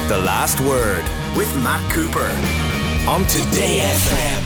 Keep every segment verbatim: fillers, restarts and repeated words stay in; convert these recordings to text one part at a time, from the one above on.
The Last Word with Matt Cooper on Today F M.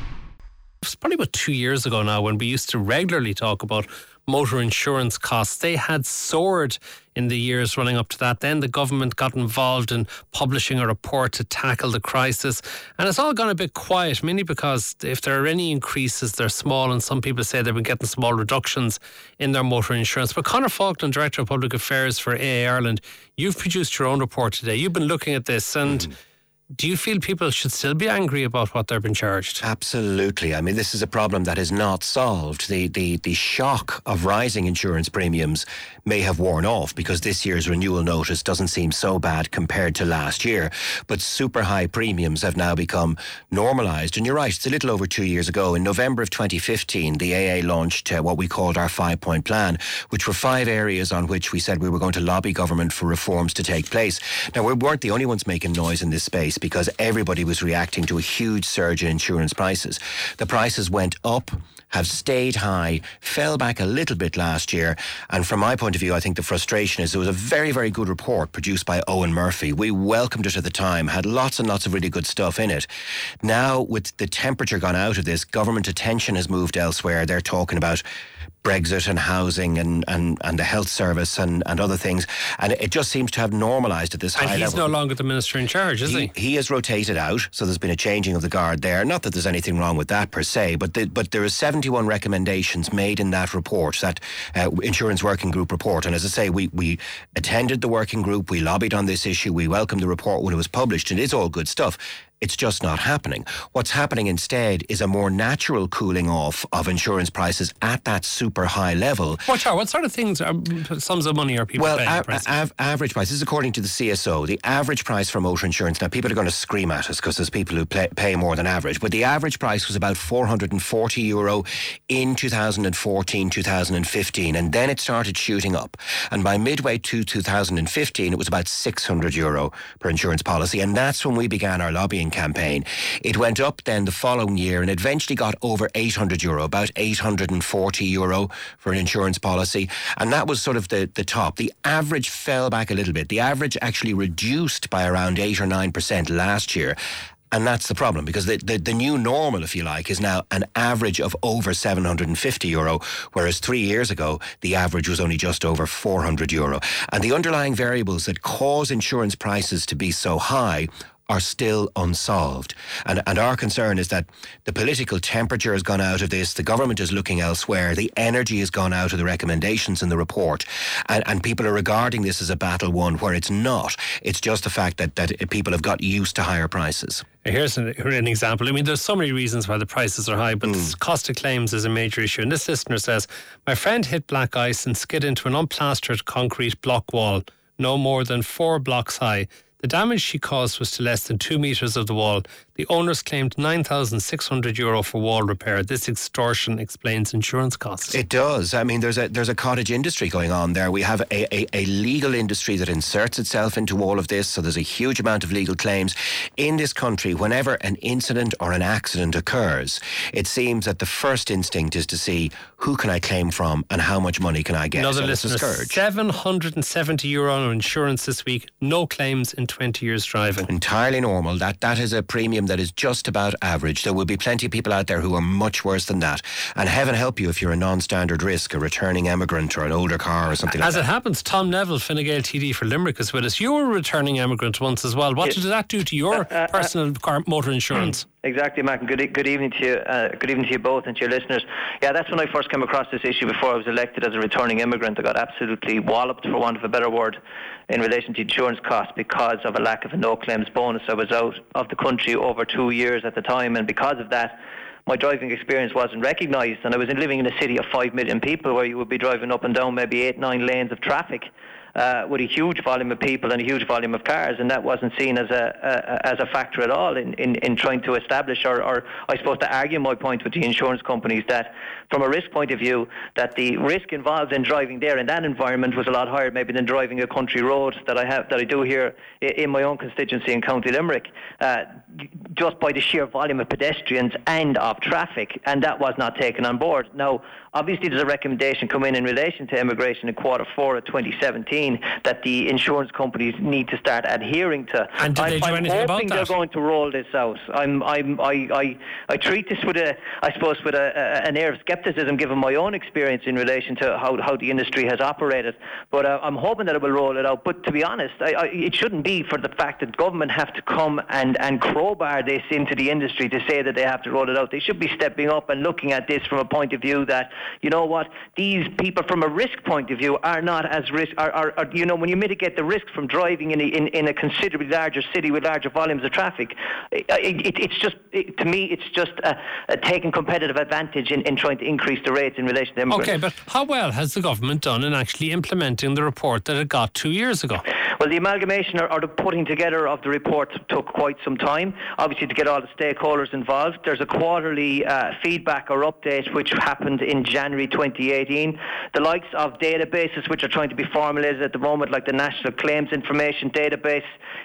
It's probably about two years ago now when we used to regularly talk about motor insurance costs. They had soared in the years running up to that. Then the government got involved in publishing a report to tackle the crisis. And it's all gone a bit quiet, mainly because if there are any increases, they're small, and some people say they've been getting small reductions in their motor insurance. But Conor Faulkner, Director of Public Affairs for A A Ireland, you've produced your own report today. You've been looking at this, and mm. do you feel people should still be angry about what they're being charged? Absolutely. I mean, this is a problem that is not solved. The, the, the shock of rising insurance premiums may have worn off because this year's renewal notice doesn't seem so bad compared to last year. But super high premiums have now become normalised. And you're right, it's a little over two years ago. In November of twenty fifteen, the A A launched uh, what we called our five-point plan, which were five areas on which we said we were going to lobby government for reforms to take place. Now, we weren't the only ones making noise in this space, because everybody was reacting to a huge surge in insurance prices. The prices went up, have stayed high, fell back a little bit last year. And from my point of view, I think the frustration is there was a very, very good report produced by Owen Murphy. We welcomed it at the time, had lots and lots of really good stuff in it. Now, with the temperature gone out of this, government attention has moved elsewhere. They're talking about Brexit and housing and, and, and the health service and, and other things. And it just seems to have normalised at this high level. And he's no longer the minister in charge, is he? He, he has rotated out, so there's been a changing of the guard there. Not that there's anything wrong with that per se, but the, but there are seventy-one recommendations made in that report, that uh, Insurance Working Group report. And as I say, we, we attended the working group, we lobbied on this issue, we welcomed the report when it was published, and it's all good stuff. It's just not happening. What's happening instead is a more natural cooling off of insurance prices at that super high level. What are, what sort of things, are, sums of money are people well, paying? Well, a- av- average price, this is according to the C S O, the average price for motor insurance, now people are going to scream at us because there's people who play, pay more than average, but the average price was about four hundred forty euro in two thousand fourteen, two thousand fifteen, and then it started shooting up. And by midway to two thousand fifteen, it was about six hundred euro per insurance policy, and that's when we began our lobbying campaign. It went up then the following year and eventually got over eight hundred euro, about eight hundred forty euro for an insurance policy. And that was sort of the, the top. The average fell back a little bit. The average actually reduced by around eight or nine percent last year. And that's the problem, because the, the, the new normal, if you like, is now an average of over seven hundred fifty euro, whereas three years ago, the average was only just over four hundred euro. And the underlying variables that cause insurance prices to be so high are still unsolved. And, and our concern is that the political temperature has gone out of this, the government is looking elsewhere, the energy has gone out of the recommendations in the report, and, and people are regarding this as a battle won, where it's not. It's just the fact that, that people have got used to higher prices. Here's an, an example. I mean, there's so many reasons why the prices are high, but Mm. the cost of claims is a major issue. And this listener says, my friend hit black ice and skid into an unplastered concrete block wall, no more than four blocks high. The damage she caused was to less than two metres of the wall. The owners claimed nine thousand six hundred euro for wall repair. This extortion explains insurance costs. It does. I mean, there's a there's a cottage industry going on there. We have a, a, a legal industry that inserts itself into all of this, so there's a huge amount of legal claims. In this country, whenever an incident or an accident occurs, it seems that the first instinct is to see who can I claim from and how much money can I get. Another so listener, it's a scourge. seven hundred seventy euro on insurance this week, no claims in twenty years driving. Entirely normal. That that is a premium that is just about average. There will be plenty of people out there who are much worse than that. And heaven help you if you're a non-standard risk, a returning emigrant or an older car or something As like that. it happens, Tom Neville, Fine Gael T D for Limerick, is with us. You were a returning emigrant once as well. What Yes. did that do to your Uh, uh, personal car motor insurance? Exactly, Mac. And good, e- good evening to you. Uh, good evening to you both and to your listeners. Yeah, that's when I first came across this issue before I was elected as a returning immigrant. I got absolutely walloped, for want of a better word, in relation to insurance costs because of a lack of a no-claims bonus. I was out of the country over two years at the time, and because of that, my driving experience wasn't recognised. And I was living in a city of five million people where you would be driving up and down maybe eight, nine lanes of traffic. Uh, with a huge volume of people and a huge volume of cars, and that wasn't seen as a, a as a factor at all in, in, in trying to establish or, or I suppose to argue my point with the insurance companies that from a risk point of view that the risk involved in driving there in that environment was a lot higher maybe than driving a country road that I have that I do here in my own constituency in County Limerick, uh, just by the sheer volume of pedestrians and of traffic, and that was not taken on board. Now obviously there's a recommendation come in in relation to immigration in quarter four of twenty seventeen eighteen that the insurance companies need to start adhering to. And did I'm, they do I'm anything about hoping that? they're going to roll this out. I'm, I'm, I, I, I treat this with a, I suppose, with a, a, an air of scepticism, given my own experience in relation to how, how the industry has operated. But uh, I'm hoping that it will roll it out. But to be honest, I, I, it shouldn't be for the fact that government have to come and, and crowbar this into the industry to say that they have to roll it out. They should be stepping up and looking at this from a point of view that, you know what, these people from a risk point of view are not as risk, are, are, are you know, when you mitigate the risk from driving in a, in, in a considerably larger city with larger volumes of traffic, it, it, it's just, it, to me, it's just a, a taking competitive advantage in, in trying to increase the rates in relation to immigrants. Okay, but how well has the government done in actually implementing the report that it got two years ago? Well, the amalgamation or, or the putting together of the report took quite some time, obviously, to get all the stakeholders involved. There's a quarterly uh, feedback or update which happened in January twenty eighteen. The likes of databases which are trying to be formulated at the moment, like the National Claims Information Database,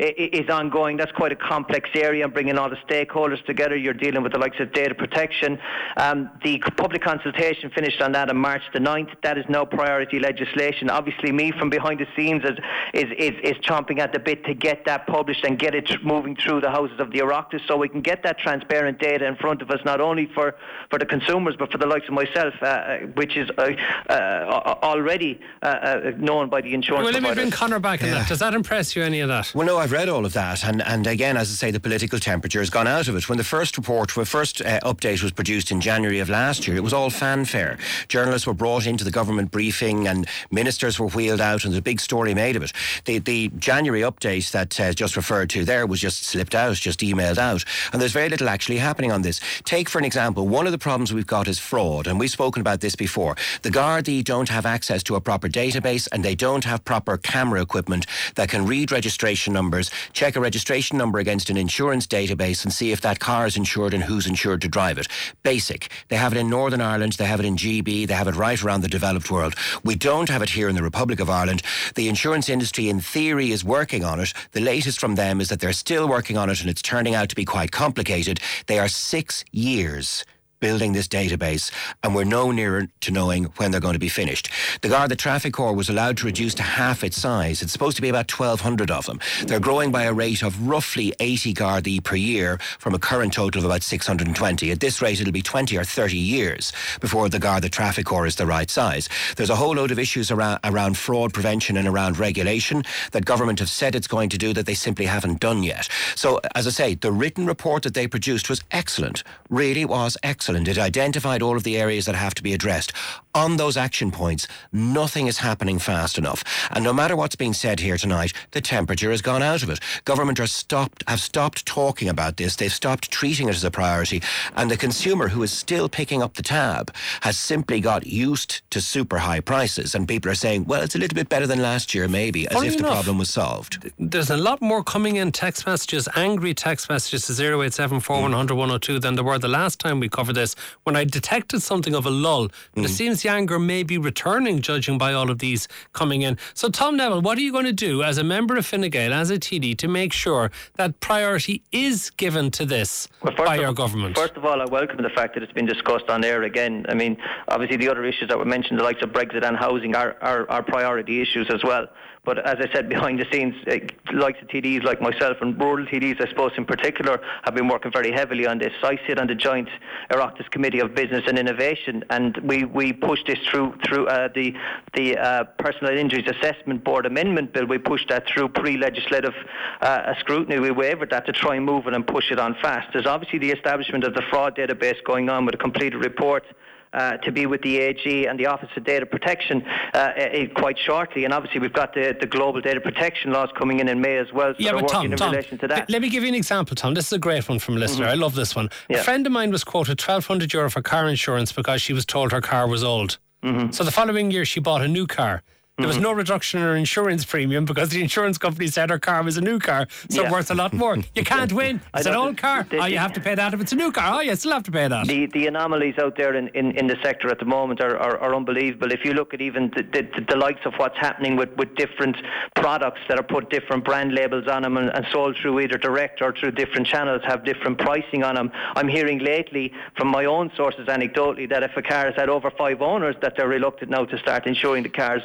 is ongoing. That's quite a complex area, and bringing all the stakeholders together. You're dealing with the likes of data protection. Um, the public consultation finished on that on March the ninth. That is now priority legislation. Obviously, me from behind the scenes is, is, is, is chomping at the bit to get that published and get it moving through the houses of the Oireachtas, so we can get that transparent data in front of us, not only for, for the consumers but for the likes of myself, uh, which is uh, uh, already uh, uh, known by the insurance Well, let me providers. bring Conor back on Yeah. that. Does that impress you, any of that? Well, no, I've read all of that, and, and again, as I say, the political temperature has gone out of it. When the first report, when the first uh, update was produced in January of last year, it was all fanfare. Journalists were brought into the government briefing, and ministers were wheeled out, and there's a big story made of it. The, the January update that uh, just referred to there was just slipped out, just emailed out, and there's very little actually happening on this. Take, for an example, one of the problems we've got is fraud, and we've spoken about this before. The Gardaí don't have access to a proper database, and they don't have proper camera equipment that can read registration numbers, check a registration number against an insurance database, and see if that car is insured and who's insured to drive it. Basic. They have it in Northern Ireland, they have it in G B, they have it right around the developed world. We don't have it here in the Republic of Ireland. The insurance industry, in theory, is working on it. The latest from them is that they're still working on it, and it's turning out to be quite complicated. They are six years building this database, and we're no nearer to knowing when they're going to be finished. The Garda Traffic Corps was allowed to reduce to half its size. It's supposed to be about twelve hundred of them. They're growing by a rate of roughly eighty Gardaí per year from a current total of about six hundred twenty. At this rate, it'll be twenty or thirty years before the Garda Traffic Corps is the right size. There's a whole load of issues around, around fraud prevention and around regulation that government have said it's going to do that they simply haven't done yet. So, as I say, the written report that they produced was excellent, really was excellent. It identified all of the areas that have to be addressed. On those action points, nothing is happening fast enough. And no matter what's being said here tonight, the temperature has gone out of it. Government are stopped, have stopped talking about this. They've stopped treating it as a priority. And the consumer, who is still picking up the tab, has simply got used to super high prices. And people are saying, well, it's a little bit better than last year, maybe, as Funny if the enough, problem was solved. There's a lot more coming in text messages, angry text messages to zero eight seven four one hundred one oh two than there were the last time we covered this, when I detected something of a lull. But mm. it seems the anger may be returning, judging by all of these coming in. So, Tom Neville, what are you going to do as a member of Fine Gael, as a T D, to make sure that priority is given to this well, by of, your government? First of all, I welcome the fact that it's been discussed on air again. I mean, obviously the other issues that were mentioned, the likes of Brexit and housing, are, are, are priority issues as well. But as I said, behind the scenes, uh, likes of T Ds like myself and rural T Ds, I suppose in particular, have been working very heavily on this. I sit on the joint Oireachtas Committee of Business and Innovation, and we, we pushed this through through uh, the the uh, Personal Injuries Assessment Board Amendment Bill. We pushed that through pre-legislative uh, scrutiny. We waived that to try and move it and push it on fast. There's obviously the establishment of the fraud database going on with a completed report Uh, to be with the A G and the Office of Data Protection uh, uh, quite shortly, and obviously we've got the, the global data protection laws coming in in May as well, so yeah, we're but working Tom, in Tom, relation to that. L- let me give you an example, Tom. This is a great one from a listener. Mm-hmm. I love this one. Yeah. A friend of mine was quoted twelve hundred euro for car insurance because she was told her car was old. Mm-hmm. So the following year she bought a new car. There was no reduction in her insurance premium because the insurance company said her car was a new car, so Yeah. worth a lot more. You can't win. It's an know, old car. the- oh, you the- have to pay that. If it's a new car, oh, you still have to pay that. The the anomalies out there in, in, in the sector at the moment are, are, are unbelievable. If you look at even the, the, the likes of what's happening with, with different products that are put different brand labels on them and, and sold through either direct or through different channels, have different pricing on them. I'm hearing lately from my own sources anecdotally that if a car has had over five owners, that they're reluctant now to start insuring the car as well. So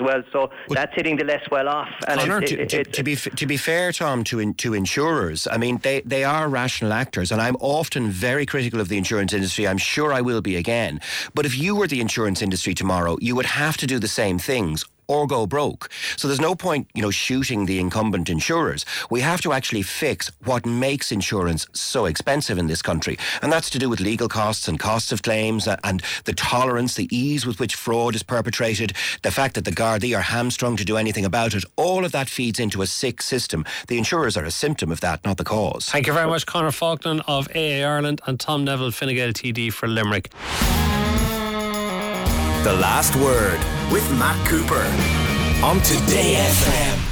So that's hitting the less well off. And Conor, it, to, it, to, it, to be to be fair, Tom, to in, to insurers, I mean they, they are rational actors, and I'm often very critical of the insurance industry. I'm sure I will be again. But if you were the insurance industry tomorrow, you would have to do the same things or go broke. So there's no point, you know, shooting the incumbent insurers. We have to actually fix what makes insurance so expensive in this country. And that's to do with legal costs and costs of claims and the tolerance, the ease with which fraud is perpetrated, the fact that the Gardaí are hamstrung to do anything about it. All of that feeds into a sick system. The insurers are a symptom of that, not the cause. Thank you very much, Conor Faulkner of A A Ireland, and Tom Neville, Fine Gael T D for Limerick. The Last Word with Matt Cooper on Today F M.